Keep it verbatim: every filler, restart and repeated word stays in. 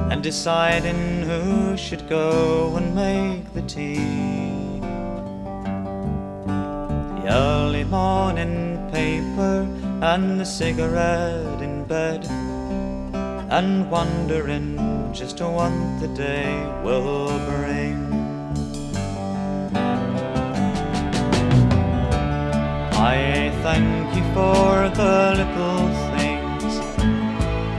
and deciding who should go and make the tea. The early morning paper and the cigarette in bed, and wondering just what the day will bring. I thank you for the little things